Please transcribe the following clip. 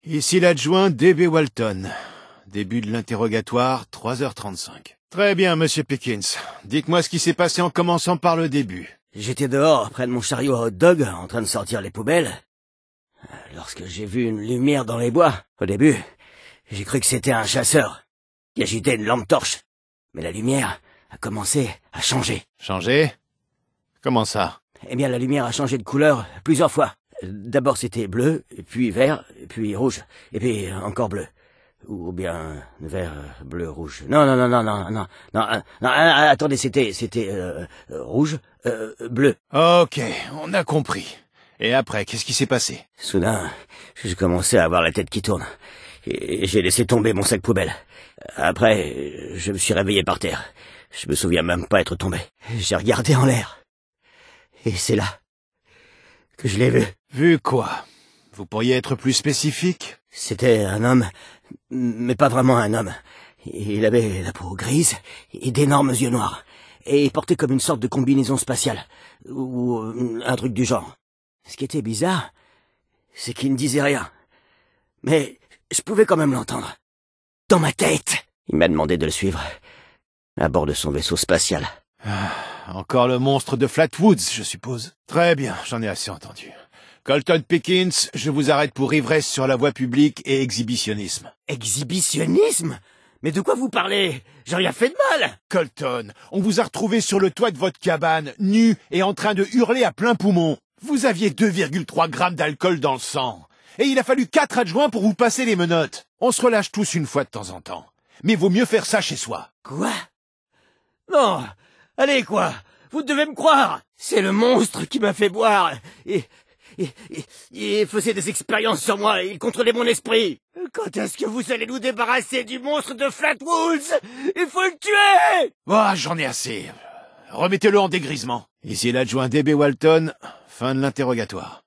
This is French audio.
Ici l'adjoint D.B. Walton. Début de l'interrogatoire, 3h35. Très bien, monsieur Pickens. Dites-moi ce qui s'est passé en commençant par le début. J'étais dehors, près de mon chariot à hot dog, en train de sortir les poubelles, lorsque j'ai vu une lumière dans les bois. Au début, j'ai cru que c'était un chasseur qui agitait une lampe torche. Mais la lumière a commencé à changer. Changer? Comment ça? Eh bien, la lumière a changé de couleur plusieurs fois. D'abord c'était bleu, puis vert, puis rouge, et puis encore bleu. Ou bien vert, bleu, rouge. Non, attendez, c'était rouge, bleu. Ok, on a compris. Et après, qu'est-ce qui s'est passé? Soudain, j'ai commencé à avoir la tête qui tourne. Et j'ai laissé tomber mon sac poubelle. Après, je me suis réveillé par terre. Je me souviens même pas être tombé. J'ai regardé en l'air. Et c'est là que je l'ai vu. Vu quoi? Vous pourriez être plus spécifique? C'était un homme, mais pas vraiment un homme. Il avait la peau grise et d'énormes yeux noirs. Et il portait comme une sorte de combinaison spatiale. Ou un truc du genre. Ce qui était bizarre, c'est qu'il ne disait rien. Mais je pouvais quand même l'entendre. Dans ma tête. Il m'a demandé de le suivre. À bord de son vaisseau spatial. Encore le monstre de Flatwoods, je suppose. Très bien, j'en ai assez entendu. Colton Pickens, je vous arrête pour ivresse sur la voie publique et exhibitionnisme. Exhibitionnisme? Mais de quoi vous parlez? J'ai rien fait de mal. Colton, on vous a retrouvé sur le toit de votre cabane, nu et en train de hurler à plein poumon. Vous aviez 2,3 grammes d'alcool dans le sang. Et il a fallu 4 adjoints pour vous passer les menottes. On se relâche tous une fois de temps en temps. Mais vaut mieux faire ça chez soi. Quoi? Non. Allez, quoi? Vous devez me croire. C'est le monstre qui m'a fait boire. Il faisait des expériences sur moi, il contrôlait mon esprit. Quand est-ce que vous allez nous débarrasser du monstre de Flatwoods? Il faut le tuer! Ah, j'en ai assez. Remettez-le en dégrisement. Ici l'adjoint D.B. Walton, fin de l'interrogatoire.